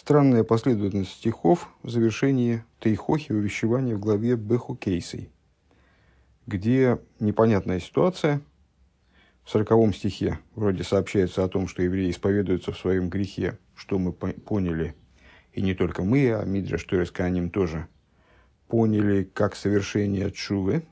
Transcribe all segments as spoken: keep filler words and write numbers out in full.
Странная последовательность стихов в завершении Тейхохи увещевания в главе Бехукейсей, где непонятная ситуация. В сороковом стихе вроде сообщается о том, что евреи исповедуются в своем грехе, что мы поняли, и не только мы, а Мидраш Торес Коаним тоже поняли как совершение тшувы.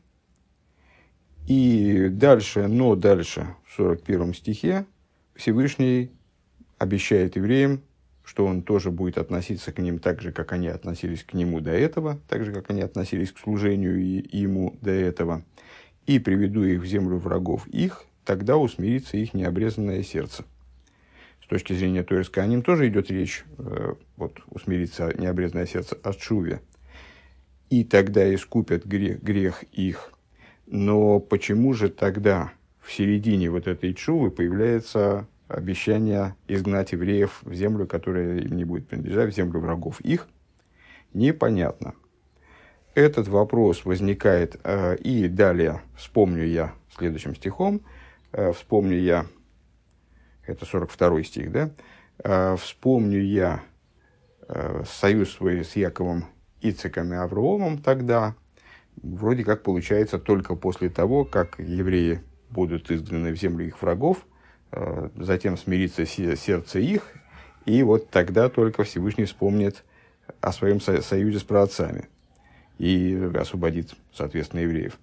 И дальше, но дальше, в сорок первом стихе, Всевышний обещает евреям, что он тоже будет относиться к ним так же, как они относились к нему до этого, так же, как они относились к служению и ему до этого. «И приведу их в землю врагов их, тогда усмирится их необрезанное сердце». С точки зрения Торес Коаним тоже идет речь, э, вот, усмирится необрезанное сердце о тшуве. «И тогда искупят грех, грех их». Но почему же тогда в середине вот этой тшувы появляется обещание изгнать евреев в землю, которая им не будет принадлежать, в землю врагов их? Непонятно. Этот вопрос возникает, э, и далее вспомню я следующим стихом, э, вспомню я, это сорок второй стих, да, э, вспомню я э, союз свой с Яковом, Ицхаком и Авраамом тогда, вроде как получается только после того, как евреи будут изгнаны в землю их врагов, э, затем смирится сердце их, и вот тогда только Всевышний вспомнит о своем со- союзе с праотцами и освободит, соответственно, евреев.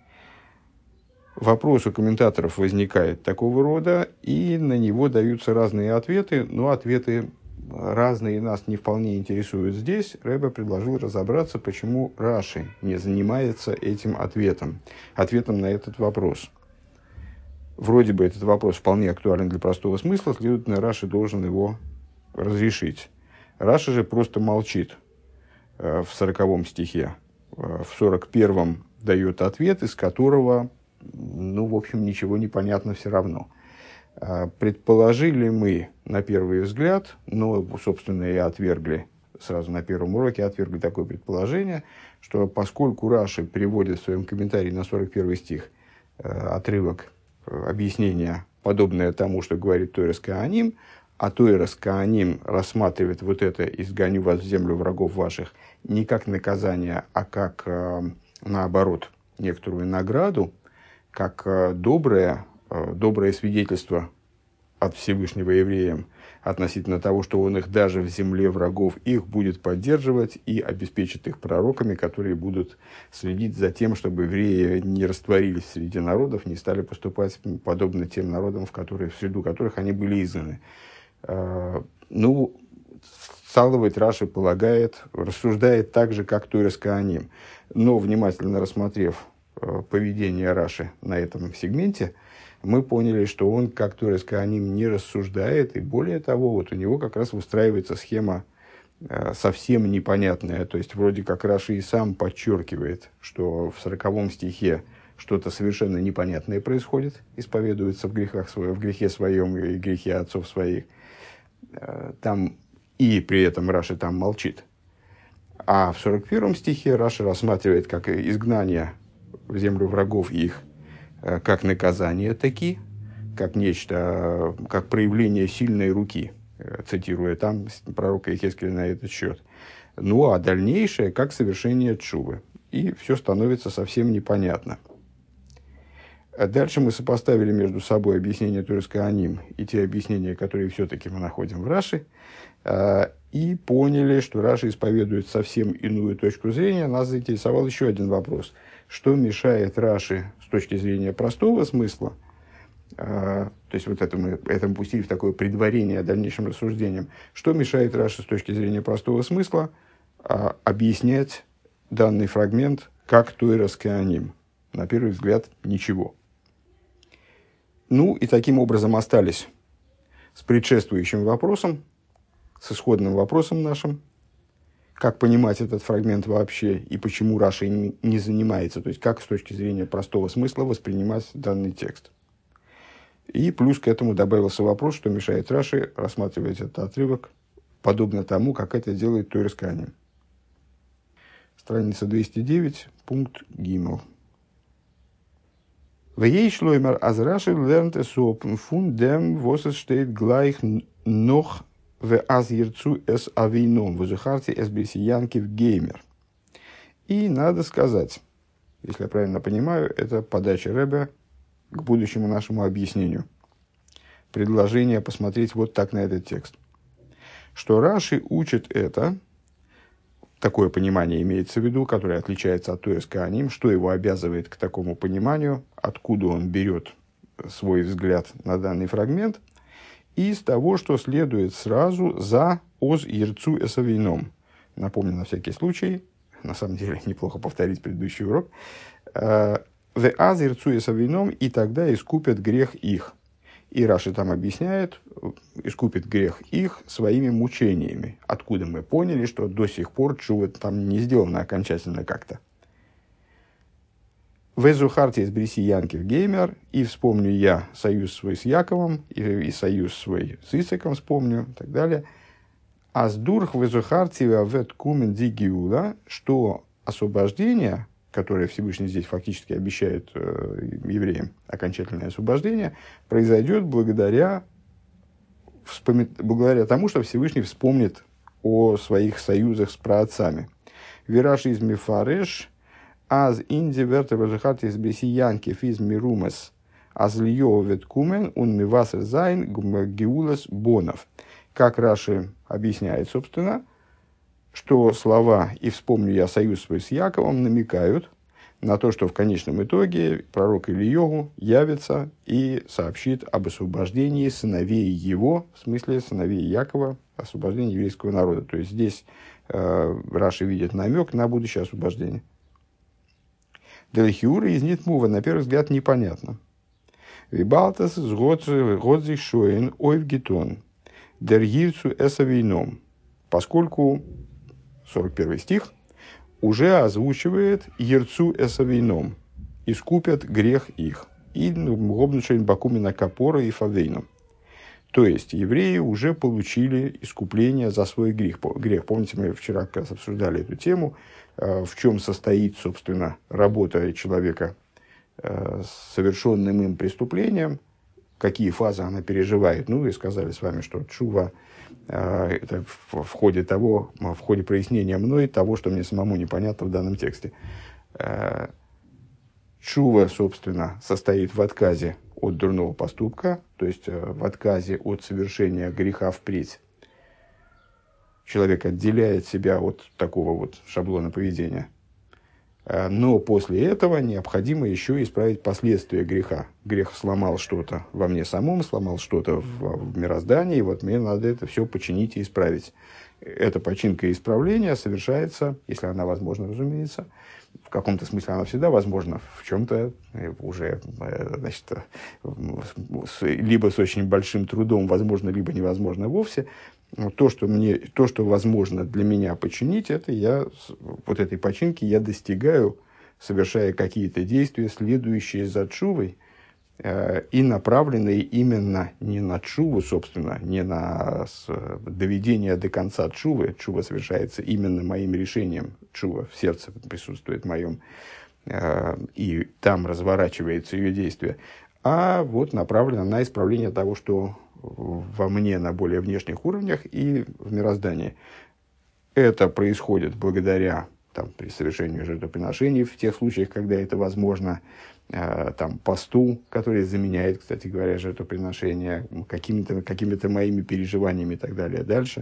Вопрос у комментаторов возникает такого рода, и на него даются разные ответы, но ответы разные нас не вполне интересуют здесь. Ребе предложил разобраться, почему Раши не занимается этим ответом, ответом на этот вопрос. Вроде бы этот вопрос вполне актуален для простого смысла, следовательно, Раши должен его разрешить. Раши же просто молчит в сороковом стихе. В сорок первом дает ответ, из которого, ну, в общем, ничего не понятно все равно. Предположили мы на первый взгляд, но, собственно, и отвергли, сразу на первом уроке отвергли такое предположение, что поскольку Раши приводит в своем комментарии на сорок первый стих отрывок объяснения, подобное тому, что говорит Торес Коаним, а Торес Коаним рассматривает вот это «изгоню вас в землю врагов ваших» не как наказание, а как, наоборот, некоторую награду, как доброе, доброе свидетельство от Всевышнего евреям относительно того, что он их даже в земле врагов их будет поддерживать и обеспечит их пророками, которые будут следить за тем, чтобы евреи не растворились среди народов, не стали поступать подобно тем народам, в, которые, в среду которых они были изгнаны. Ну, стало быть, Раши полагает, рассуждает так же, как Торес Коаним, но, внимательно рассмотрев поведение Раши на этом сегменте, мы поняли, что он, как Торес Коаним, не рассуждает, и более того, вот у него как раз выстраивается схема э, совсем непонятная, то есть вроде как Раши и сам подчеркивает, что в сороковом стихе что-то совершенно непонятное происходит, исповедуется в грехах своем, в грехе своем и грехе отцов своих, э, там, и при этом Раши там молчит. А в сорок первом стихе Раши рассматривает как изгнание в землю врагов их, как наказание таки, как нечто, как проявление сильной руки, цитируя там пророка Иехескеля на этот счет. Ну, а дальнейшее, как совершение тшувы. И все становится совсем непонятно. Дальше мы сопоставили между собой объяснение Торес Коаним и те объяснения, которые все-таки мы находим в Раши, и поняли, что Раши исповедует совсем иную точку зрения. Нас заинтересовал еще один вопрос. Что мешает Раши с точки зрения простого смысла, то есть вот это мы, это мы пустили в такое предварение дальнейшим рассуждениям, что мешает Раши с точки зрения простого смысла объяснять данный фрагмент как Торес Коаним? На первый взгляд, ничего. Ну, и таким образом остались с предшествующим вопросом, с исходным вопросом нашим, как понимать этот фрагмент вообще и почему Раши не занимается, то есть как с точки зрения простого смысла воспринимать данный текст. И плюс к этому добавился вопрос, что мешает Раши рассматривать этот отрывок подобно тому, как это делает Торес Коаним. Страница двести девять, пункт Гимел. Вей шлоймер аз Раши lernt es op фун dem, was es steht gleich noch в аз ерцу эс авейном, в зухарте эс бесиянки в геймер. И надо сказать, если я правильно понимаю, это подача Ребе к будущему нашему объяснению. Предложение посмотреть вот так на этот текст. Что Раши учит это, такое понимание имеется в виду, которое отличается от Тоэс Кааним, что его обязывает к такому пониманию, откуда он берет свой взгляд на данный фрагмент, из того, что следует сразу за «оз ерцу эсавейном». Напомню на всякий случай, на самом деле неплохо повторить предыдущий урок. «Ве аз ерцу эсавейном» и тогда искупят грех их. И Раши там объясняет, искупит грех их своими мучениями. Откуда мы поняли, что до сих пор чува там не сделано окончательно как-то. «Везухарте из бриси Янкив геймер», и вспомню я союз свой с Яковом, и, и союз свой с Исаком вспомню, и так далее. «Аздурх везухарте вет кумен дигиула», что освобождение, которое Всевышний здесь фактически обещает э, евреям, окончательное освобождение, произойдет благодаря, вспоми... благодаря тому, что Всевышний вспомнит о своих союзах с праотцами. «Вираши из мифареш», «Аз инди верте везухарте из бриси Янкив из мирумес, аз льё вет кумен, ун мивасер зайн геулас бонов». Как Раши объясняет, собственно, что слова «и вспомню я союз свой с Яковом» намекают на то, что в конечном итоге пророк Ильёгу явится и сообщит об освобождении сыновей его, в смысле сыновей Якова, освобождении еврейского народа. То есть здесь э, Раши видит намек на будущее освобождение. Делхиура из Нитмува, на первый взгляд, непонятно. Вибалтас с Годзи Шоин Ойвгитон, Дергивцу Эсавейном, поскольку сорок первый стих уже озвучивает Ерцу Эсавейном, искупят грех их, и Гобнушейн Бакумина Капора и Фавейном. То есть, евреи уже получили искупление за свой грех. грех. Помните, мы вчера как раз обсуждали эту тему, в чем состоит, собственно, работа человека с совершенным им преступлением, какие фазы она переживает. Ну, и сказали с вами, что тшува – это в ходе того, в ходе прояснения мной того, что мне самому непонятно в данном тексте. Тшува, собственно, состоит в отказе от дурного поступка, то есть в отказе от совершения греха впредь. Человек отделяет себя от такого вот шаблона поведения. Но после этого необходимо еще исправить последствия греха. Грех сломал что-то во мне самом, сломал что-то в, в мироздании, и вот мне надо это все починить и исправить. Эта починка и исправление совершается, если она возможна, разумеется, в каком-то смысле она всегда возможна, в чем-то уже, значит, либо с очень большим трудом возможно, либо невозможно вовсе. То, что мне, то, что возможно для меня починить, это я, вот этой починки я достигаю, совершая какие-то действия, следующие за тшувой, э, и направленные именно не на тшуву, собственно, не на с, доведение до конца тшувы. Тшува совершается именно моим решением. Тшува в сердце присутствует моем, э, и там разворачивается ее действие. А вот направлено на исправление того, что во мне на более внешних уровнях и в мироздании. Это происходит благодаря там, при совершении жертвоприношений, в тех случаях, когда это возможно, э, там, посту, который заменяет, кстати говоря, жертвоприношение, какими-то, какими-то моими переживаниями и так далее дальше.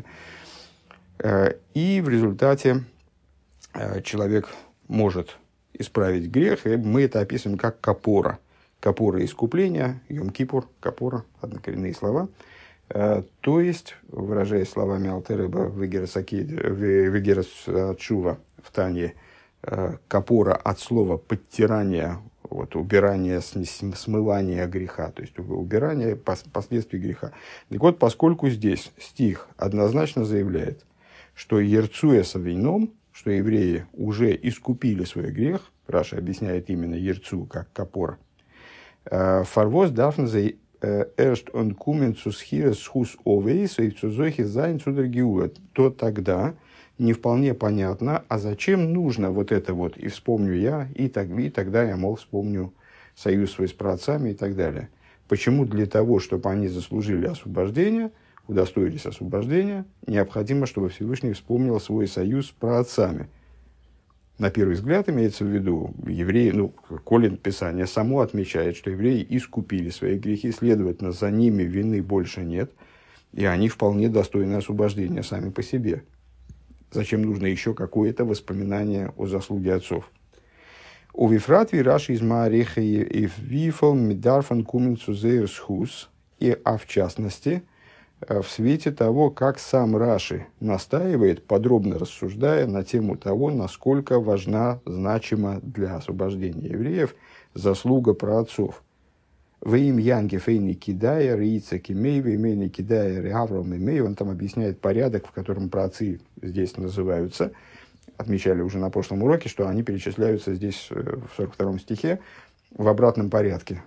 Э, и в результате э, человек может исправить грех, и мы это описываем как капора. Капора искупления, Йом-Кипур, капора, однокоренные слова. Э, то есть, выражаясь словами Алтереба Вегерас Чува в Тане, э, капора от слова подтирание, вот, убирание, смывание греха, то есть убирание пос, последствий греха. Так вот, поскольку здесь стих однозначно заявляет, что Ерцуя Савейном, что евреи уже искупили свой грех, Раша объясняет именно Ерцу как капора, Фарвоз дафнзе эршт он кумен цусхирес хус овейс и цузохи зайн цудергиуа. То тогда не вполне понятно, а зачем нужно вот это вот, и вспомню я, и, так, и тогда я, мол, вспомню союз свой с праотцами и так далее. Почему для того, чтобы они заслужили освобождение, удостоились освобождения, необходимо, чтобы Всевышний вспомнил свой союз с праотцами. На первый взгляд имеется в виду, евреи, ну, коли Писание само отмечает, что евреи искупили свои грехи, следовательно, за ними вины больше нет, и они вполне достойны освобождения сами по себе. Зачем нужно еще какое-то воспоминание о заслуге отцов? У Вифратви Раши из Маариха и Вифл Мидарфан Куменцу Зейрсхус, и, а в частности, в свете того, как сам Раши настаивает, подробно рассуждая на тему того, насколько важна, значима для освобождения евреев заслуга праотцов. «Вы им янге фейни кидая, рейца кимей, вы имейни кидая, реавром имей». Он там объясняет порядок, в котором праотцы здесь называются. Отмечали уже на прошлом уроке, что они перечисляются здесь в сорок втором стихе в обратном порядке.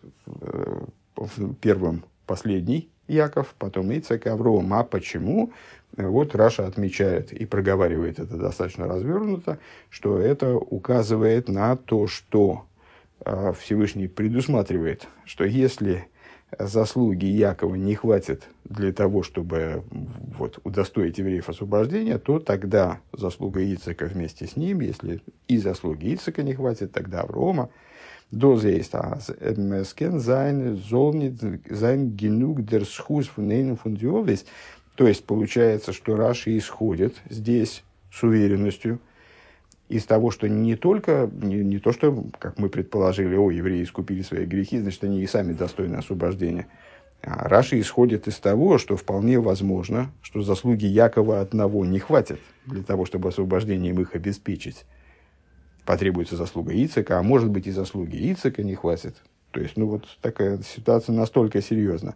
В первом последний Яков, потом Ицхак, Авром. А почему? Вот Раша отмечает и проговаривает это достаточно развернуто, что это указывает на то, что Всевышний предусматривает, что если заслуги Якова не хватит для того, чтобы вот, удостоить евреев освобождения, то тогда заслуга Ицхака вместе с ним, если и заслуги Ицхака не хватит, тогда Аврома. Дозе есть аскен зайн золнит зайн генуг дер схус фунейн фундиовис. То есть получается, что Раши исходит здесь с уверенностью из того, что не только, не, не то, что, как мы предположили, о, евреи искупили свои грехи, значит, они и сами достойны освобождения. А Раши исходит из того, что вполне возможно, что заслуги Якова одного не хватит для того, чтобы освобождением их обеспечить. Потребуется заслуга Ицхака, а может быть и заслуги Ицхака не хватит. То есть, ну вот такая ситуация настолько серьезна.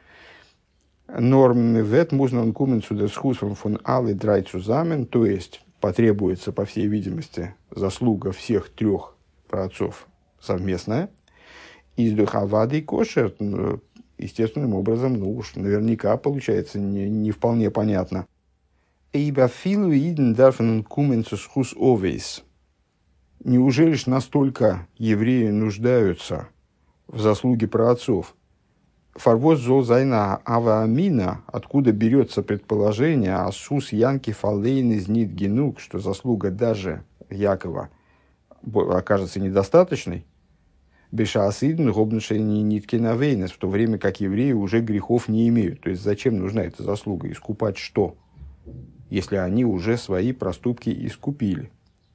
Норм вет музн он кумен сюда с хусом фон алы драй цузамен, то есть потребуется, по всей видимости, заслуга всех трех праотцов совместная. Из духовады кошер, естественным образом, ну уж наверняка получается не, не вполне понятно. Ибо филу иден дарфен кумен сус овейс. Неужели ж настолько евреи нуждаются в заслуге праотцов? Фарвоз зол зайна ава амина, откуда берется предположение асус янки фалейн из нит генук, что заслуга даже Якова окажется недостаточной, беша асидн гобншени нитки навейнес, в то время как евреи уже грехов не имеют. То есть зачем нужна эта заслуга? Искупать что? Если они уже свои проступки искупили.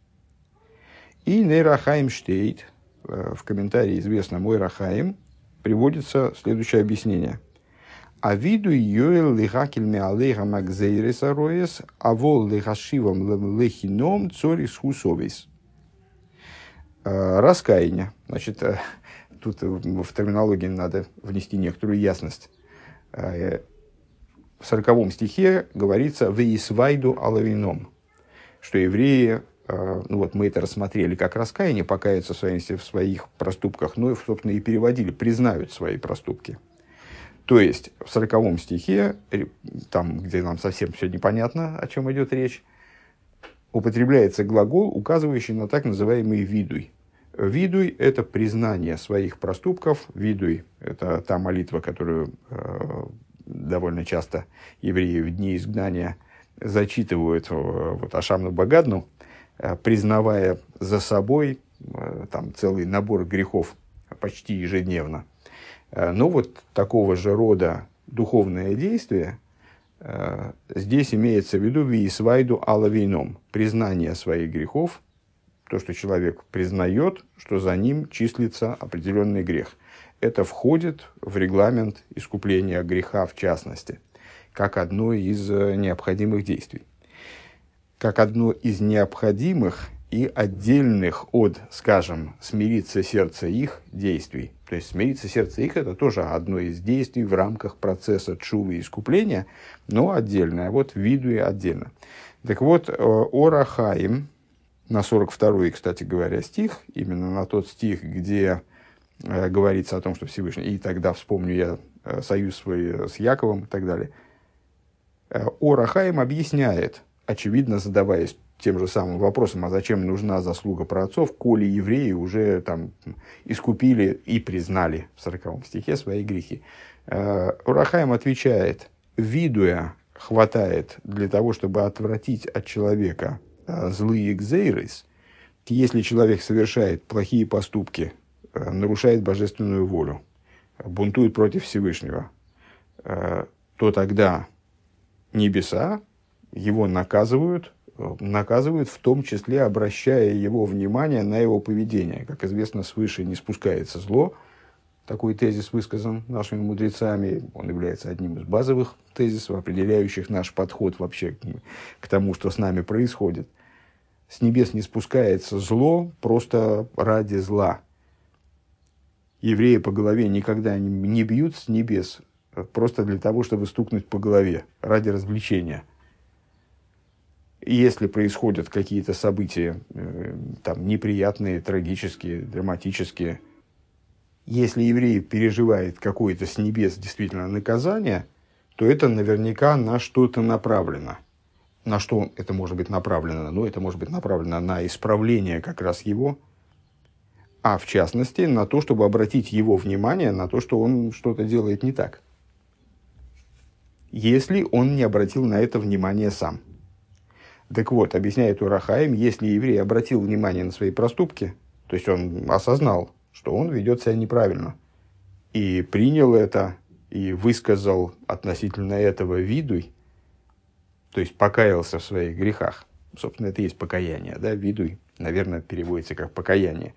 И Нейрахаим штейт, в комментарии известно мой Рахаим, приводится следующее объяснение. А виду йоэл лихакель меалейха макзейреса роес, а вол лихашивам лехином цорис хусовис. Раскаяние. Значит, тут в терминологии надо внести некоторую ясность. В сороковом стихе говорится «веисвайду алавином», что евреи, ну вот мы это рассмотрели как раскаяние, покаяться в своих, в своих проступках, ну и, собственно, и переводили, признают свои проступки. То есть, в сороковом стихе, там, где нам совсем все непонятно, о чем идет речь, употребляется глагол, указывающий на так называемый видуй. Видуй – это признание своих проступков. Видуй – это та молитва, которую э, довольно часто евреи в дни изгнания зачитывают вот, Ашамну Багадну, признавая за собой там, целый набор грехов почти ежедневно. Но вот такого же рода духовное действие здесь имеется в виду «виисвайду алавейном» – признание своих грехов, то, что человек признает, что за ним числится определенный грех. Это входит в регламент искупления греха в частности, как одно из необходимых действий. Как одно из необходимых и отдельных от, скажем, смириться сердце их действий. То есть смириться сердце их – это тоже одно из действий в рамках процесса тшувы и искупления, но отдельное. Вот виду и отдельно. Так вот, Ор Хаим, на сорок второй, кстати говоря, стих, именно на тот стих, где э, говорится о том, что Всевышний, и тогда вспомню я э, союз свой с Яковом и так далее, э, Ор Хаим объясняет, очевидно, задаваясь тем же самым вопросом, а зачем нужна заслуга праотцов, коли евреи уже там искупили и признали в сороковом стихе свои грехи. Ор Хаим отвечает, видуя хватает для того, чтобы отвратить от человека э, злые гзейрис, если человек совершает плохие поступки, э, нарушает божественную волю, бунтует против Всевышнего, э, то тогда небеса его наказывают, наказывают в том числе, обращая его внимание на его поведение. Как известно, свыше не спускается зло. Такой тезис высказан нашими мудрецами. Он является одним из базовых тезисов, определяющих наш подход вообще к тому, что с нами происходит. С небес не спускается зло просто ради зла. Евреи по голове никогда не бьют с небес просто для того, чтобы стукнуть по голове, ради развлечения. Если происходят какие-то события э, там, неприятные, трагические, драматические, если еврей переживает какое-то с небес действительно наказание, то это наверняка на что-то направлено. На что это может быть направлено? Ну, это может быть направлено на исправление как раз его, а в частности на то, чтобы обратить его внимание на то, что он что-то делает не так. Если он не обратил на это внимание сам. Так вот, объясняет Ор ха-Хаим, если еврей обратил внимание на свои проступки, то есть он осознал, что он ведет себя неправильно, и принял это, и высказал относительно этого видуй, то есть покаялся в своих грехах. Собственно, это и есть покаяние, да, видуй, наверное, переводится как покаяние.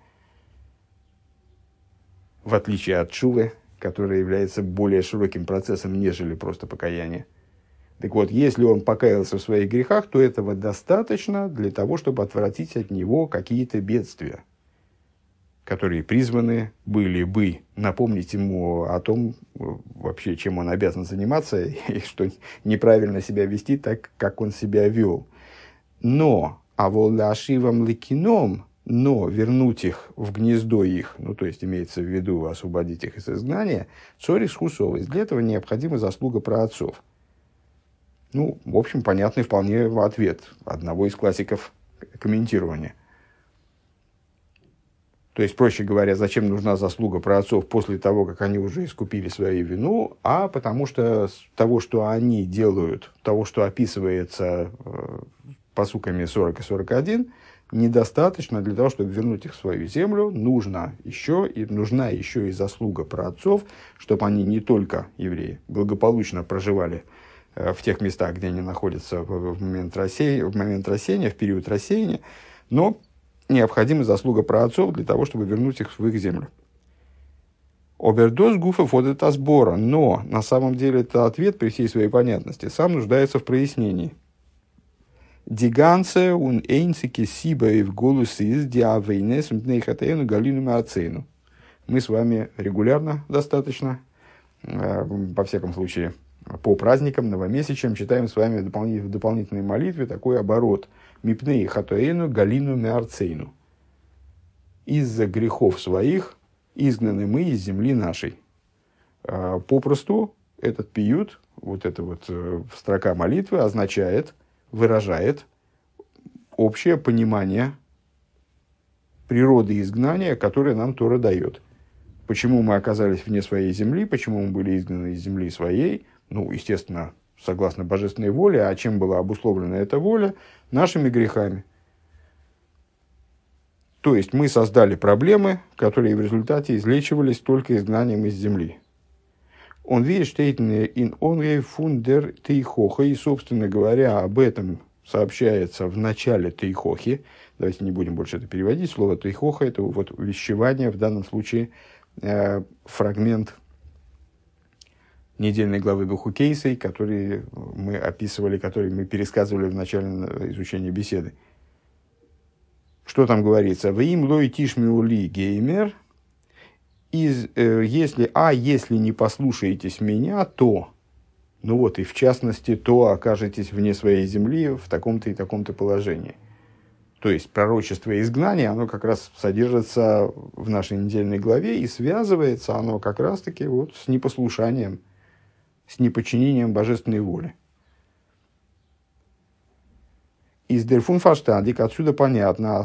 В отличие от шувы, которая является более широким процессом, нежели просто покаяние. Так вот, если он покаялся в своих грехах, то этого достаточно для того, чтобы отвратить от него какие-то бедствия, которые призваны были бы напомнить ему о том, вообще, чем он обязан заниматься, и что неправильно себя вести так, как он себя вел. Но, а волашивам ликином, но вернуть их в гнездо их, ну, то есть имеется в виду освободить их из изгнания, цорис хусовый. Для этого необходима заслуга праотцов. Ну, в общем, понятный вполне ответ одного из классиков комментирования. То есть, проще говоря, зачем нужна заслуга праотцов после того, как они уже искупили свою вину, а потому что того, что они делают, того, что описывается э, пасуками сорок и сорок один, недостаточно для того, чтобы вернуть их в свою землю. Нужно еще, и нужна еще и заслуга праотцов, чтобы они не только, евреи, благополучно проживали в тех местах, где они находятся в момент рассеяния, в момент рассеяния, в период рассеяния, но необходима заслуга праотцов для того, чтобы вернуть их в их землю. Обердос гуфа фодета сбора, но на самом деле это ответ при всей своей понятности сам нуждается в прояснении. Диганце ун эйнцике сиба и в голосе из диавейнес мтнейхатейну галину маацейну. Мы с вами регулярно достаточно, во всяком случае, по праздникам, новомесячам, читаем с вами в дополнительной молитве такой оборот. Мипней хатоэну галину меарцейну. Из-за грехов своих изгнаны мы из земли нашей. Попросту этот пиют, вот эта вот строка молитвы означает, выражает общее понимание природы изгнания, которое нам Тора дает. Почему мы оказались вне своей земли, почему мы были изгнаны из земли своей, ну, естественно, согласно божественной воле, а чем была обусловлена эта воля? Нашими грехами. То есть, мы создали проблемы, которые в результате излечивались только изгнанием из земли. Он видит, что in onre funder тейхоха, и, собственно говоря, об этом сообщается в начале тейхохи. Давайте не будем больше это переводить. Слово тейхоха – это вот увещевание, в данном случае э, фрагмент недельной главы Бехукейсей, который мы описывали, который мы пересказывали в начале изучения беседы. Что там говорится? «Ваим лой тишмиули геймер». Из, э, если, а если не послушаетесь меня, то, ну вот и в частности, то окажетесь вне своей земли в таком-то и таком-то положении. То есть пророчество изгнания, оно как раз содержится в нашей недельной главе и связывается оно как раз-таки вот с непослушанием, с неподчинением божественной воле. Из дерфун фаштандик отсюда понятно,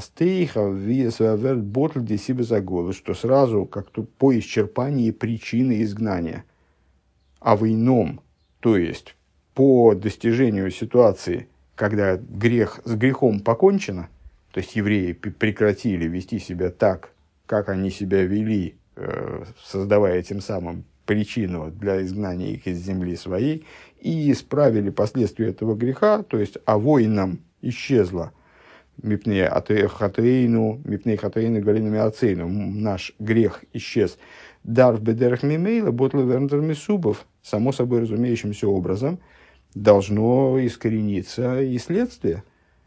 что сразу как-то по исчерпании причины изгнания, а в ином, то есть по достижению ситуации, когда грех, с грехом покончено, то есть евреи прекратили вести себя так, как они себя вели, создавая тем самым причину для изгнания их из земли своей, и исправили последствия этого греха, то есть авоинам исчезло, мипней хатейну, мипней хатейну галинами ацейну, наш грех исчез. Дарв бедерах мимейла, ботл вернтер мисубов, само собой разумеющимся образом, должно искорениться и следствие.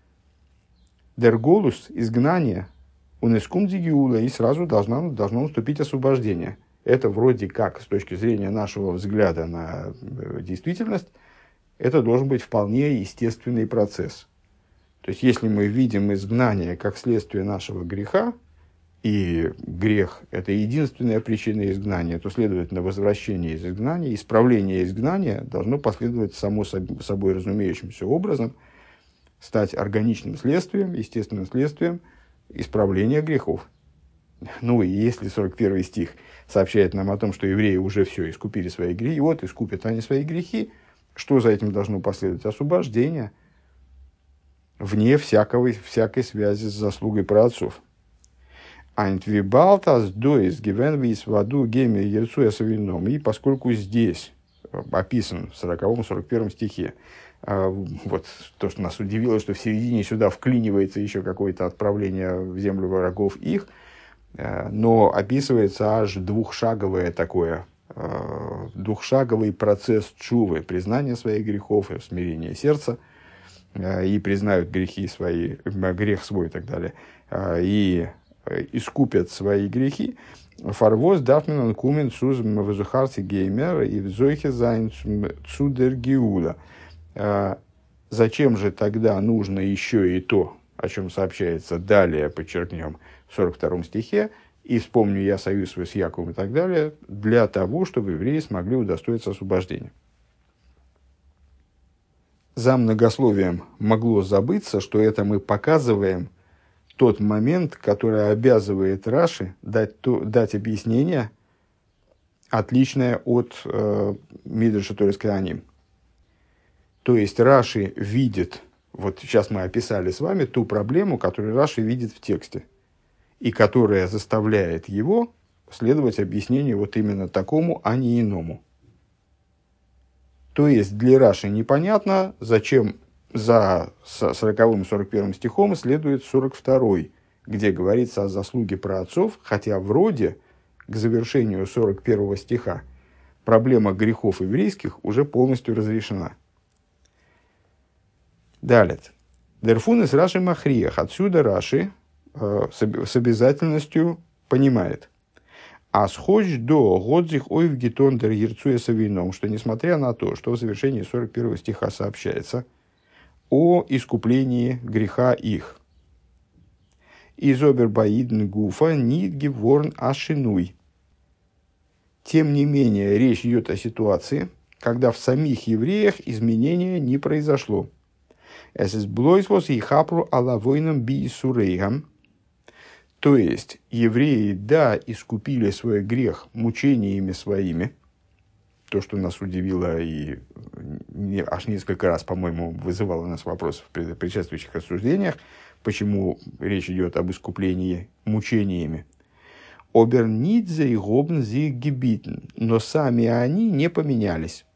Дерголус, изгнание, унескум дигиула, и сразу должно, должно наступить освобождение. Это вроде как, с точки зрения нашего взгляда на действительность, это должен быть вполне естественный процесс. То есть, если мы видим изгнание как следствие нашего греха, и грех – это единственная причина изгнания, то, следовательно, возвращение из изгнания, исправление изгнания должно последовать само собой разумеющимся образом, стать органичным следствием, естественным следствием исправления грехов. Ну и если сорок первый стих сообщает нам о том, что евреи уже все искупили свои грехи, и вот искупят они свои грехи, что за этим должно последовать? Освобождение, вне всякого, всякой связи с заслугой праотцов. Айнтвибалтас доис гивенвис в аду геме ерцуя савином. И поскольку здесь описан в сороковом сорок первом стихе, вот то, что нас удивило, что в середине сюда вклинивается еще какое-то отправление в землю врагов их, но описывается аж двухшаговое такое, двухшаговый процесс тшувы, признания своих грехов и смирения сердца, и признают грехи свои, грех свой и так далее, и искупят свои грехи. Фарвоз дафмен кумен суз мавзухарси геймер и взойхе зайн цудер гиула. Зачем же тогда нужно еще и то, о чем сообщается далее, подчеркнем, в сорок втором стихе, и вспомню я союз свой с Яковом и так далее, для того, чтобы евреи смогли удостоиться освобождения. За многословием могло забыться, что это мы показываем тот момент, который обязывает Раши дать, то, дать объяснение, отличное от э, Мидраша Торес Кеаним. То есть Раши видит, вот сейчас мы описали с вами ту проблему, которую Раши видит в тексте, и которая заставляет его следовать объяснению вот именно такому, а не иному. То есть для Раши непонятно, зачем за сороковым сорок первым стихом следует сорок второй, где говорится о заслуге праотцов, хотя вроде к завершению сорок первого стиха проблема грехов еврейских уже полностью разрешена. Далее. Дерфун из Раши Махриях. Отсюда Раши э, с, с обязательностью понимает. А сходь до годзих ойв гитондер ерцуя савином, что несмотря на то, что в завершении сорок первого стиха сообщается о искуплении греха их. Из обербаидн гуфа нит геворн ашинуй. Тем не менее, речь идет о ситуации, когда в самих евреях изменения не произошло. Es ist bloß was ich hapru alavoinam bi surейгам. То есть, евреи, да, искупили свой грех мучениями своими. То, что нас удивило и не, аж несколько раз, по-моему, вызывало у нас вопросы в предшествующих рассуждениях, почему речь идет об искуплении мучениями. Обернидзе и гобнзи гибитн. Но сами они не поменялись.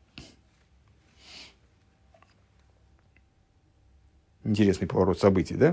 Интересный поворот событий, да?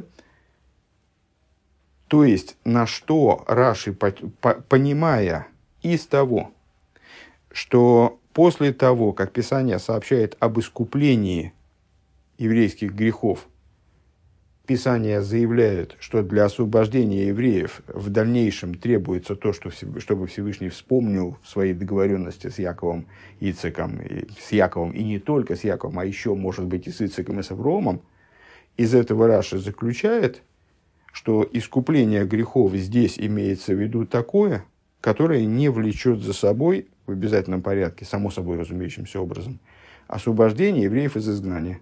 То есть, на что Раши, понимая из того, что после того, как Писание сообщает об искуплении еврейских грехов, Писание заявляет, что для освобождения евреев в дальнейшем требуется то, что, чтобы Всевышний вспомнил свои договоренности с Яковом и Ицхаком, и с Яковом, и не только с Яковом, а еще, может быть, и с Ицхаком, и с Авромом. Из этого Раши заключает, что искупление грехов здесь имеется в виду такое, которое не влечет за собой в обязательном порядке, само собой разумеющимся образом, освобождение евреев из изгнания.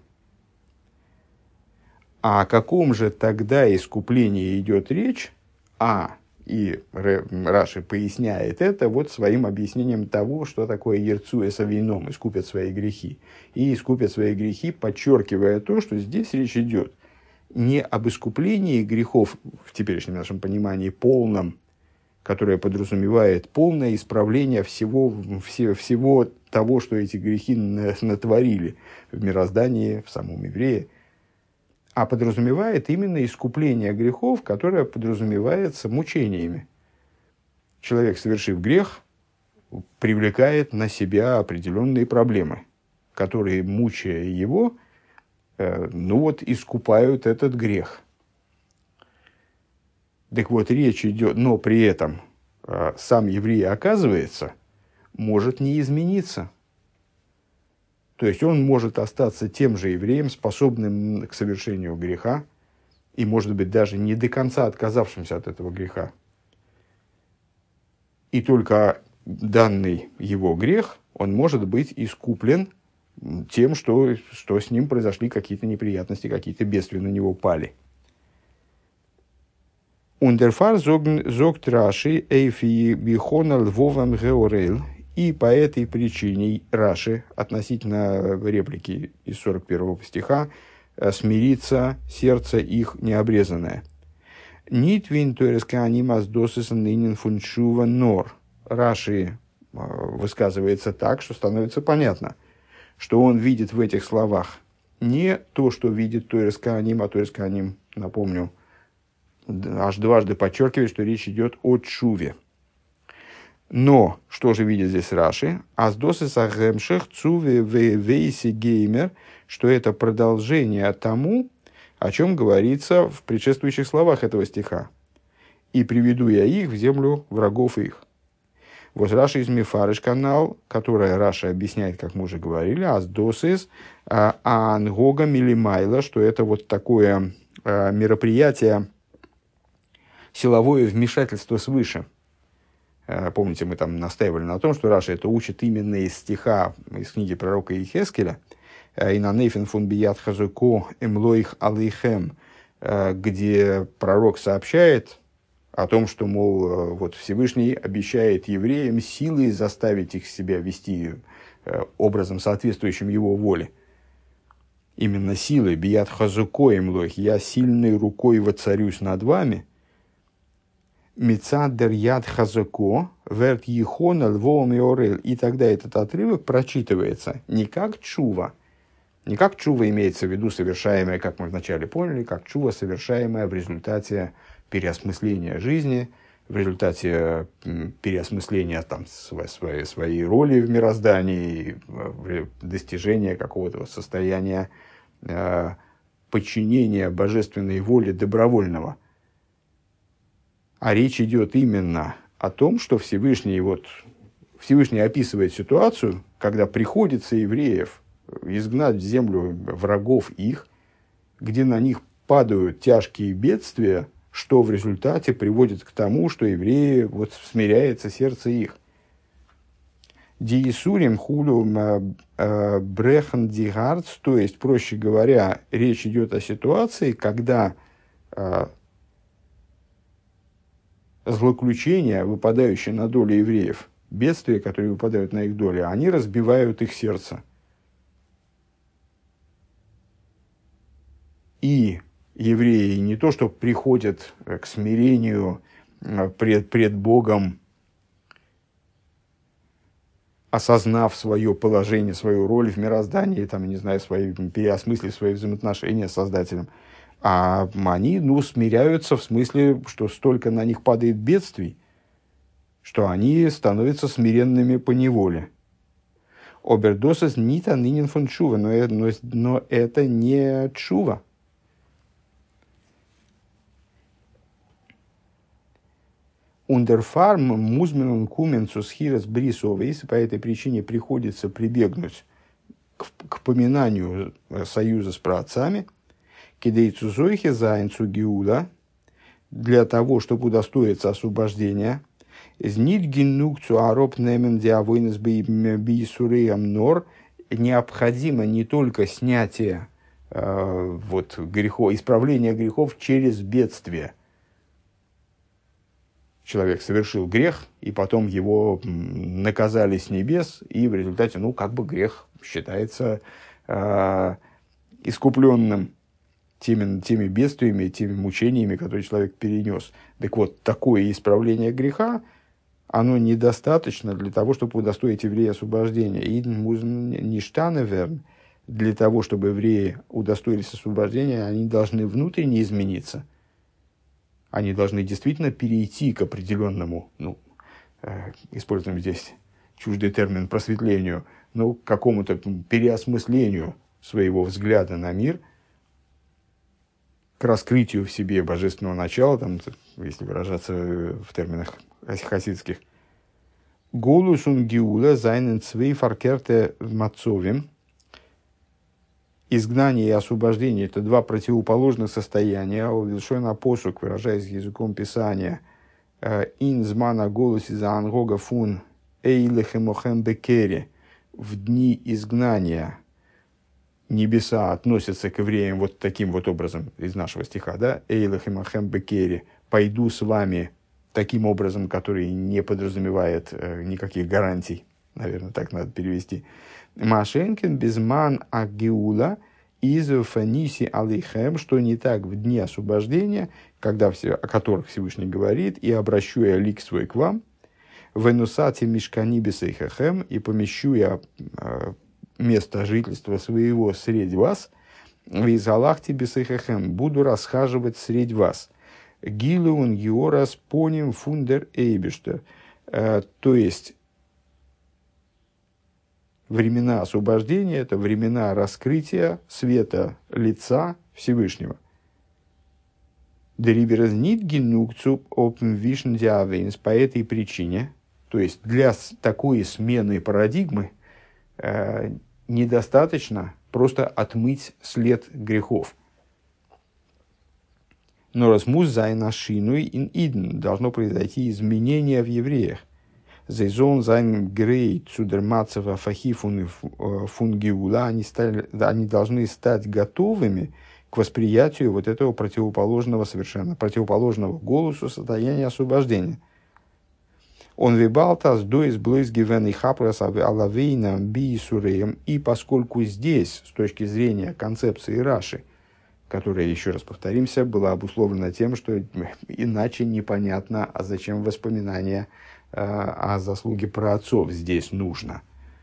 А о каком же тогда искуплении идет речь? А И Раши поясняет это вот своим объяснением того, что такое ерцу эсавином, искупят свои грехи. И искупят свои грехи, подчеркивая то, что здесь речь идет не об искуплении грехов в теперешнем нашем понимании полном, которое подразумевает полное исправление всего, все, всего того, что эти грехи натворили в мироздании, в самом еврее, а подразумевает именно искупление грехов, которое подразумевается мучениями. Человек, совершив грех, привлекает на себя определенные проблемы, которые, мучая его, э, ну вот, искупают этот грех. Так вот, речь идет, но при этом э, сам еврей, оказывается, может не измениться. То есть он может остаться тем же евреем, способным к совершению греха, и, может быть, даже не до конца отказавшимся от этого греха. И только данный его грех, он может быть искуплен тем, что, что с ним произошли какие-то неприятности, какие-то бедствия на него пали. Ундерфар зогт Раши эйфи бихона львовам георел. И по этой причине Раши, относительно реплики из сорок первого стиха, смирится сердце их необрезанное. Нит вин туэреска анимас досысан нынен фуншува нор. Раши высказывается так, что становится понятно, что он видит в этих словах не то, что видит туэреска аним, а туэреска аним, напомню, аж дважды подчеркивает, что речь идет о тшуве. Но, что же видит здесь Раши? Аздосы сагемших цуве вейси геймер, что это продолжение тому, о чем говорится в предшествующих словах этого стиха. И приведу я их в землю врагов их. Вот Раши из Мифарыш канал, которая Раши объясняет, как мы уже говорили, аздосис ангога милимайла, что это вот такое мероприятие, силовое вмешательство свыше. Помните, мы там настаивали на том, что Раши это учит именно из стиха, из книги пророка Иехескеля, «Инанейфен фун бият хазуко эмлоих алейхем», где пророк сообщает о том, что, мол, вот Всевышний обещает евреям силой заставить их себя вести образом, соответствующим его воле. Именно силой, бият хазуко эмлоих, «я сильной рукой воцарюсь над вами», Мицадер яд хазако, верт ехона львом и орел. И тогда этот отрывок прочитывается не как чува, не как чува имеется в виду совершаемое, как мы вначале поняли, как чува, совершаемое в результате переосмысления жизни, в результате переосмысления там, своей, своей роли в мироздании, достижения какого-то состояния э, подчинения божественной воле добровольного. А речь идет именно о том, что Всевышний, вот, Всевышний описывает ситуацию, когда приходится евреев изгнать в землю врагов их, где на них падают тяжкие бедствия, что в результате приводит к тому, что евреи, вот, смиряется сердце их. Диисурим хулю брехан дигарц, то есть, проще говоря, речь идет о ситуации, когда злоключения, выпадающие на долю евреев, бедствия, которые выпадают на их долю, они разбивают их сердце. И евреи не то, что приходят к смирению пред, пред Богом, осознав свое положение, свою роль в мироздании, там, не знаю, свои, переосмыслив свои взаимоотношения с Создателем, а они, ну, смиряются в смысле, что столько на них падает бедствий, что они становятся смиренными по неволе. Обердосес нита нынен фон чува, но, но, но это не чува. Ундерфарм музменун куменцус хирас брисовейс, по этой причине приходится прибегнуть к, к поминанию союза с праотцами, кидейцу зойхе заинцу гиуда, для того, чтобы удостоиться освобождения, из нильгинукцу ароб немен диавойнес бейсуреям нор, необходимо не только снятие э, вот, грехов, исправление грехов через бедствие, человек совершил грех, и потом его наказали с небес, и в результате, ну, как бы грех считается э, искупленным теми, теми бедствиями, теми мучениями, которые человек перенес. Так вот, такое исправление греха, оно недостаточно для того, чтобы удостоить еврея освобождения. И ништаневерн, для того, чтобы евреи удостоились освобождения, они должны внутренне измениться. Они должны действительно перейти к определенному, ну, э, используем здесь чуждый термин, просветлению, ну, к какому-то переосмыслению своего взгляда на мир, к раскрытию в себе божественного начала, там, если выражаться в терминах хасидских. Голус ун гиула зайнен цвей фаркерте мацовим. Изгнание и освобождение – это два противоположных состояния. Увелшойна посук, выражаясь языком Писания, «Инзмана голос из ангога фун эйлехемохем бекере». В дни изгнания небеса относятся к евреям вот таким вот образом, из нашего стиха, да? «Эйлехемохем бекере». «Пойду с вами» таким образом, который не подразумевает э, никаких гарантий. Наверное, так надо перевести. Машенкин безман агиула из фаниси алейхем, что не так в дни освобождения, когда все, о которых Всевышний говорит, и обращу я лик свой к вам, венусати мишкани бесейхахем, и помещу я э, место жительства своего среди вас, визалахти бесейхахем, буду расхаживать среди вас. Гилеун георас поним фундер эйбештер, то есть времена освобождения – это времена раскрытия света лица Всевышнего. По этой причине, то есть для такой смены парадигмы, э, недостаточно просто отмыть след грехов. Но раз муз зайна шинуй ин иден, должно произойти изменение в евреях. Зайзон зайн грей цудермацева фахифун фунгиула, они, стали, они должны стать готовыми к восприятию вот этого противоположного, совершенно противоположного голосу состояния освобождения. Он вибалтас доис блойс гивен и хапрос алавейна би суреем, и поскольку здесь, с точки зрения концепции Раши, которая, еще раз повторимся, была обусловлена тем, что иначе непонятно, а зачем воспоминания э, о заслуге праотцов здесь нужно.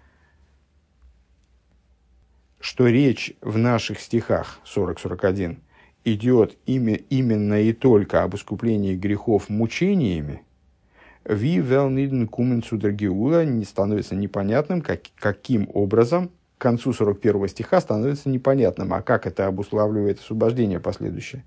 Что речь в наших стихах сорок сорок один идет ими, именно и только об искуплении грехов мучениями, ви велниден кумен судергиула, не становится непонятным, как, каким образом. К концу сорок первого стиха становится непонятным, а как это обуславливает освобождение последующее.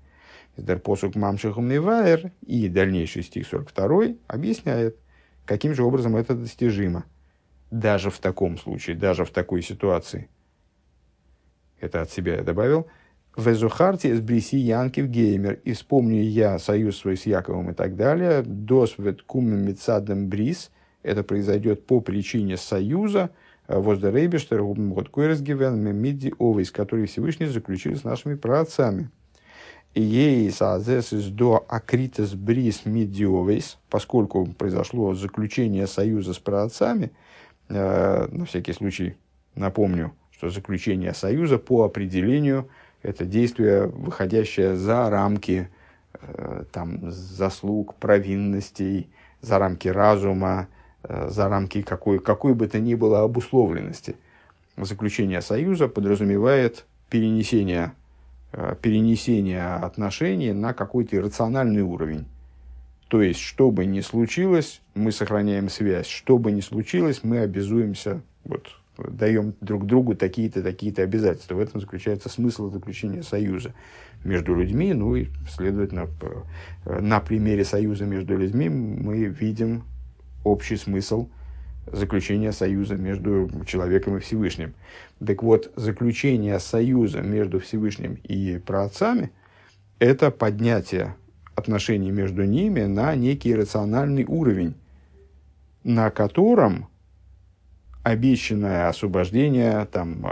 И дальнейший стих сорок два объясняет, каким же образом это достижимо. Даже в таком случае, даже в такой ситуации. Это от себя я добавил. «Везухарти с бриси Янкив геймер». И вспомню я союз свой с Яковом и так далее. «Дос вет кумен митсадем брис». Это произойдет по причине союза, Воздерейбештер, вот Койрсгивен, Мемиди Овейс, который Всевышний заключил с нашими праотцами. И ей сазес из до акритес брис миди Овейс, поскольку произошло заключение союза с праотцами, э, на всякий случай напомню, что заключение союза по определению это действие, выходящее за рамки э, там, заслуг, провинностей, за рамки разума, за рамки какой, какой бы то ни было обусловленности. Заключение союза подразумевает перенесение, перенесение отношений на какой-то иррациональный уровень. То есть, что бы ни случилось, мы сохраняем связь. Что бы ни случилось, мы обязуемся, вот, даем друг другу такие-то, такие-то обязательства. В этом заключается смысл заключения союза между людьми. Ну и, следовательно, на примере союза между людьми мы видим общий смысл заключения союза между человеком и Всевышним. Так вот, заключение союза между Всевышним и праотцами – это поднятие отношений между ними на некий рациональный уровень, на котором обещанное освобождение, там,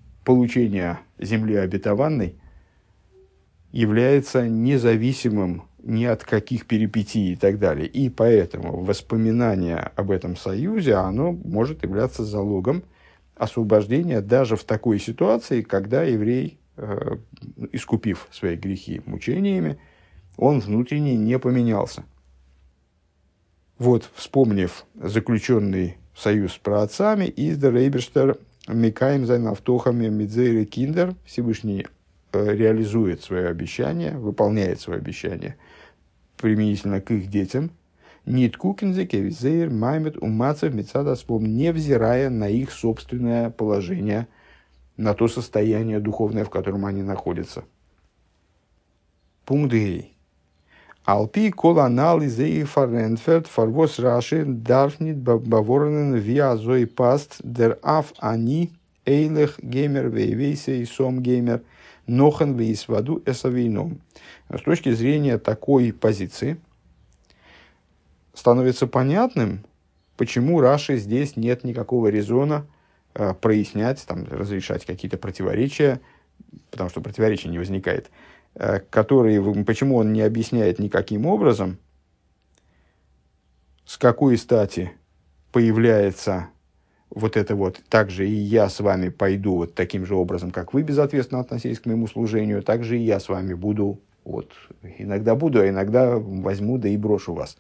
получение земли обетованной является независимым ни от каких перипетий и так далее. И поэтому воспоминание об этом союзе, оно может являться залогом освобождения даже в такой ситуации, когда еврей, э, искупив свои грехи мучениями, он внутренне не поменялся. Вот, вспомнив заключенный союз с праотцами, из der Эйберштер Микаем зайн автохами Мидзейры Киндер, Всевышний э, реализует свое обещание, выполняет свое обещание применительно к их детям, Нит кукинзеке визейр маймет умацев мецадаспом, невзирая на их собственное положение, на то состояние духовное, в котором они находятся. Пункт Гей. Алпи кол анализ и фарентферт фарвос раши дарфнит баворнен виа зой паст дер аф ани эйлех геймер вейвейсе и сом геймер нохен вейсваду эсавейном. С точки зрения такой позиции становится понятным, почему Раши здесь нет никакого резона э, прояснять, там, разрешать какие-то противоречия, потому что противоречия не возникает, э, которые, почему он не объясняет никаким образом, с какой стати появляется вот это вот, также и я с вами пойду вот таким же образом, как вы безответственно относились к моему служению, также и я с вами буду, вот, иногда буду, а иногда возьму, да и брошу вас.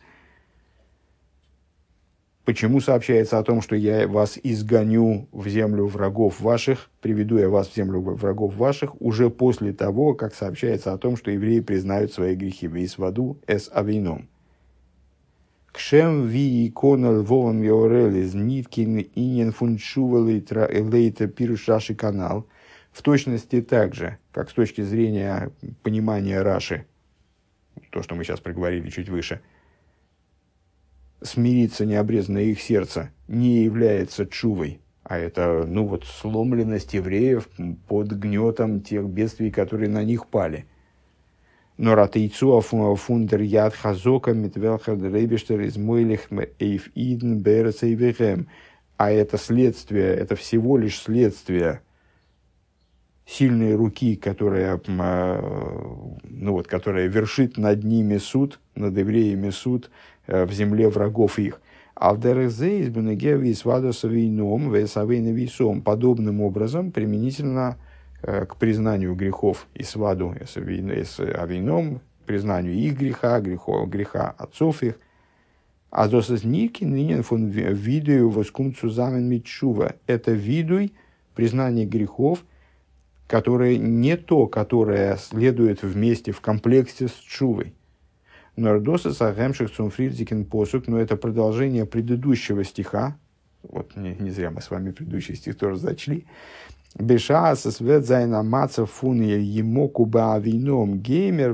Почему сообщается о том, что я вас изгоню в землю врагов ваших, приведу я вас в землю врагов ваших, уже после того, как сообщается о том, что евреи признают свои грехи. Вейсваду эс авейном. Кшем ви икона львовом йорелиз ниткин инен фунчувалитра элейта пируш Раши канал. В точности так же, как с точки зрения понимания Раши, то, что мы сейчас проговорили чуть выше, смириться необрезанное их сердце не является чувой, а это, ну вот, сломленность евреев под гнетом тех бедствий, которые на них пали. Но ратейцуа фундер яд хазока митвелхер рейбештер из мойлих эйф иден берецейвехем. А это следствие, это всего лишь следствие сильной руки, которая, ну вот, которая вершит над ними суд, над евреями суд в земле врагов их. Подобным образом, применительно к признанию грехов и сваду с авином, признанию их греха, грехов, греха отцов их. А досозники нынен фон видую воскум цузамен митчува. Это видуй признание грехов, которое не то, которое следует вместе в комплекте с чувой. Нордоса сагемших цумфридзикен посук, но это продолжение предыдущего стиха. Вот не, не зря мы с вами предыдущий стих тоже зачли. Беша сосвет зайна маца фуния емоку баавином геймер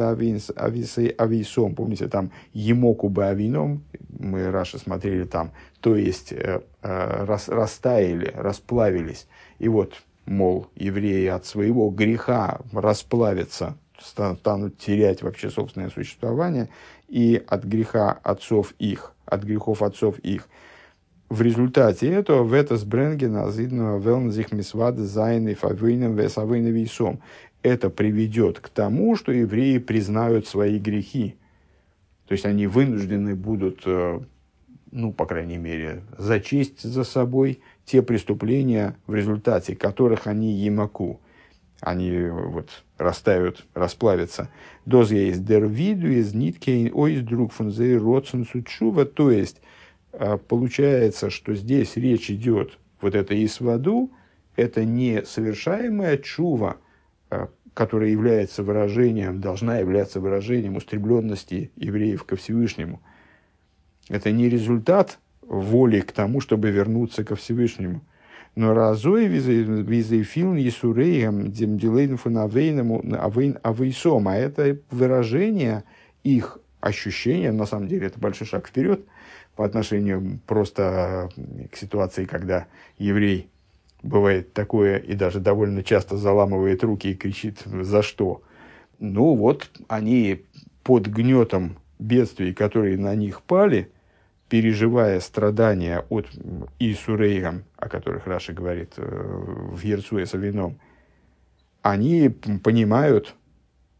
ависом. Помните, там емоку баавином, мы Раши смотрели там, то есть э, э, рас, растаяли, расплавились. И вот, мол, евреи от своего греха расплавятся, станут терять вообще собственное существование, и от греха отцов их, от грехов отцов их. В результате этого в это сбренгена зидного велнзих мисвад зайны фавейном весавейна вейсом. Это приведет к тому, что евреи признают свои грехи. То есть они вынуждены будут, ну, по крайней мере, зачесть за собой те преступления, в результате которых они емаку. Они вот растают, расплавятся. Доз есть дервиду из ниткейн ойс друг фунзей родсен сучува. То есть получается, что здесь речь идет, вот это исваду, это не совершаемая чува, которая является выражением, должна являться выражением устремленности евреев ко Всевышнему. Это не результат воли к тому, чтобы вернуться ко Всевышнему. Но разой визейфилн есурейгам демдилейн фунавейному авейсом, а это выражение их ощущения, на самом деле это большой шаг вперед по отношению просто к ситуации, когда еврей бывает такое и даже довольно часто заламывает руки и кричит «за что?». Ну вот они под гнетом бедствий, которые на них пали, переживая страдания от Исурейгам, о которых Раши говорит в Ерцуэ Савином, они понимают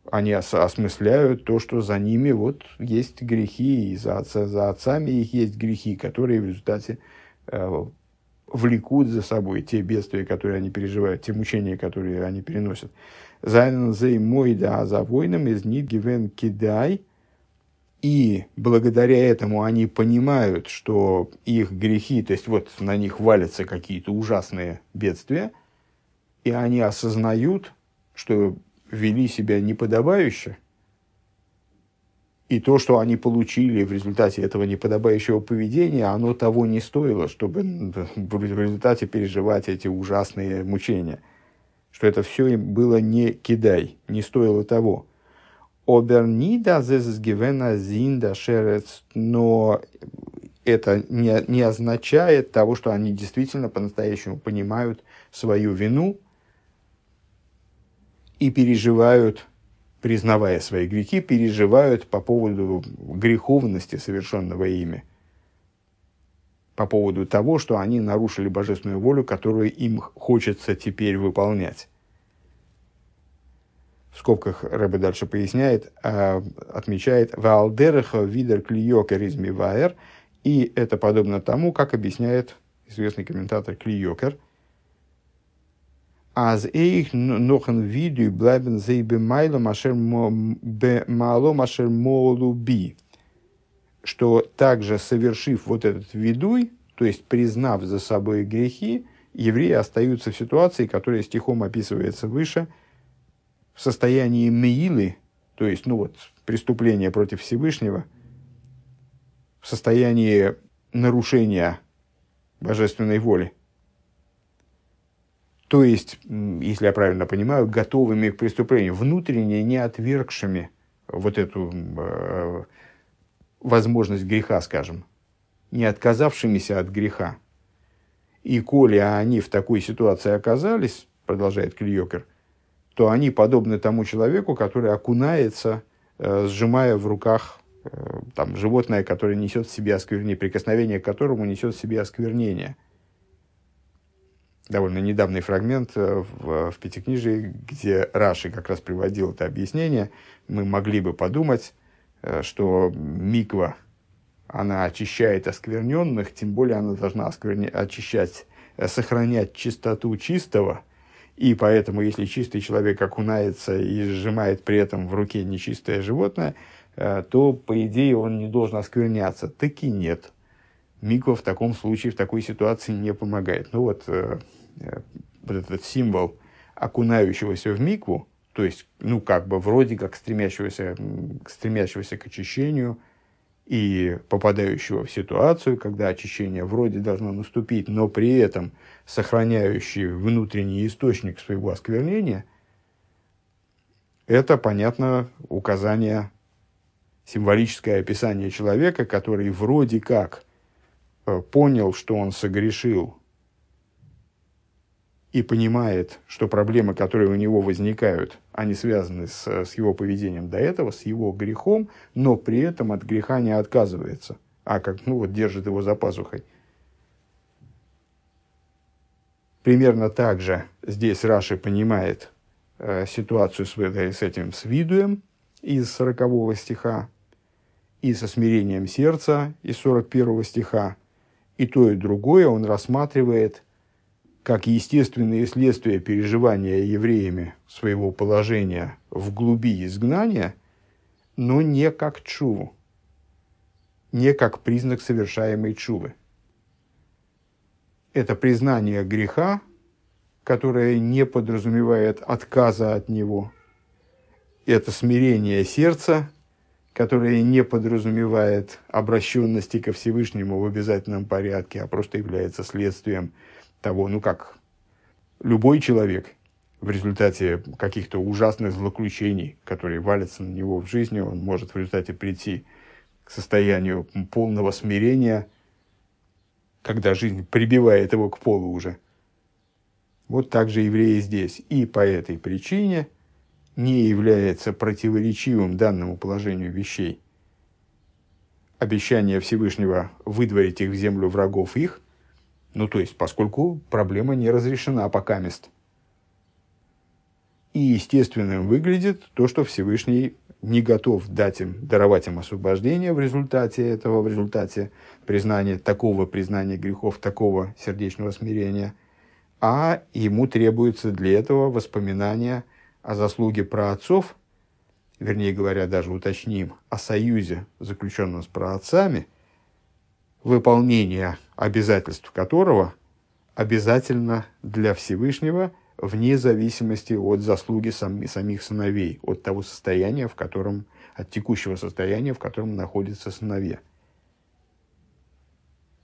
они ос- осмысляют то, что за ними вот есть грехи, и за, отца, за отцами их есть грехи, которые в результате э, влекут за собой те бедствия, которые они переживают, те мучения, которые они переносят. «Зайнен зей мой да за войном из нит гивен кидай». И благодаря этому они понимают, что их грехи, то есть вот на них валятся какие-то ужасные бедствия, и они осознают, что вели себя неподобающе, и то, что они получили в результате этого неподобающего поведения, оно того не стоило, чтобы в результате переживать эти ужасные мучения. Что это все им было не кидай, не стоило того. Обернида зезгивена зинда шерец, но это не, не означает того, что они действительно по-настоящему понимают свою вину и переживают, признавая свои грехи, переживают по поводу греховности, совершенного ими, по поводу того, что они нарушили божественную волю, которую им хочется теперь выполнять. В скобках Рэбе дальше поясняет, отмечает «Ваалдереха видер клиёкер из миваэр», и это подобно тому, как объясняет известный комментатор Клиёкер. «Аз эйх нохен виду блайбен зей бемайло машер мало машер молуби», что также совершив вот этот видуй, то есть признав за собой грехи, евреи остаются в ситуации, которая стихом описывается выше, в состоянии меилы, то есть, ну вот, преступления против Всевышнего, в состоянии нарушения божественной воли. То есть, если я правильно понимаю, готовыми к преступлению, внутренне не отвергшими вот эту э, возможность греха, скажем, не отказавшимися от греха. И коли они в такой ситуации оказались, продолжает Клиёкер, то они подобны тому человеку, который окунается, э, сжимая в руках э, там, животное, которое несет в себе осквернение, прикосновение к которому несет в себе осквернение. Довольно недавний фрагмент э, в, в Пятикнижии, где Раши как раз приводил это объяснение, мы могли бы подумать, э, что миква, она очищает оскверненных, тем более она должна оскверня... очищать, э, сохранять чистоту чистого. И поэтому, если чистый человек окунается и сжимает при этом в руке нечистое животное, то, по идее, он не должен оскверняться. Таки нет. Миква в таком случае, в такой ситуации не помогает. Ну вот, вот этот символ окунающегося в микву, то есть, ну, как бы вроде как стремящегося, стремящегося к очищению, и попадающего в ситуацию, когда очищение вроде должно наступить, но при этом сохраняющий внутренний источник своего осквернения, это, понятно, указание, символическое описание человека, который вроде как понял, что он согрешил, и понимает, что проблемы, которые у него возникают, они связаны с, с его поведением до этого, с его грехом, но при этом от греха не отказывается, а как, ну вот, держит его за пазухой. Примерно так же здесь Раши понимает э, ситуацию с, с этим с видуем из сорокового стиха и со смирением сердца из сорок первого стиха. И то, и другое он рассматривает как естественные следствия переживания евреями своего положения в глуби изгнания, но не как тшуву, не как признак совершаемой тшувы. Это признание греха, которое не подразумевает отказа от него. Это смирение сердца, которое не подразумевает обращенности ко Всевышнему в обязательном порядке, а просто является следствием того, ну как любой человек в результате каких-то ужасных злоключений, которые валятся на него в жизни, он может в результате прийти к состоянию полного смирения, когда жизнь прибивает его к полу уже. Вот так же евреи здесь. И по этой причине не является противоречивым данному положению вещей обещание Всевышнего выдворить их в землю врагов их, ну, то есть, поскольку проблема не разрешена покамест. И естественным выглядит то, что Всевышний не готов дать им, даровать им освобождение в результате этого, в результате признания, такого признания грехов, такого сердечного смирения, а ему требуется для этого воспоминания о заслуге праотцов, вернее говоря, даже уточним, о союзе, заключенном с праотцами, выполнение обязательств которого обязательно для Всевышнего, вне зависимости от заслуги сам, самих сыновей, от того состояния, в котором, от текущего состояния, в котором находятся сыновья.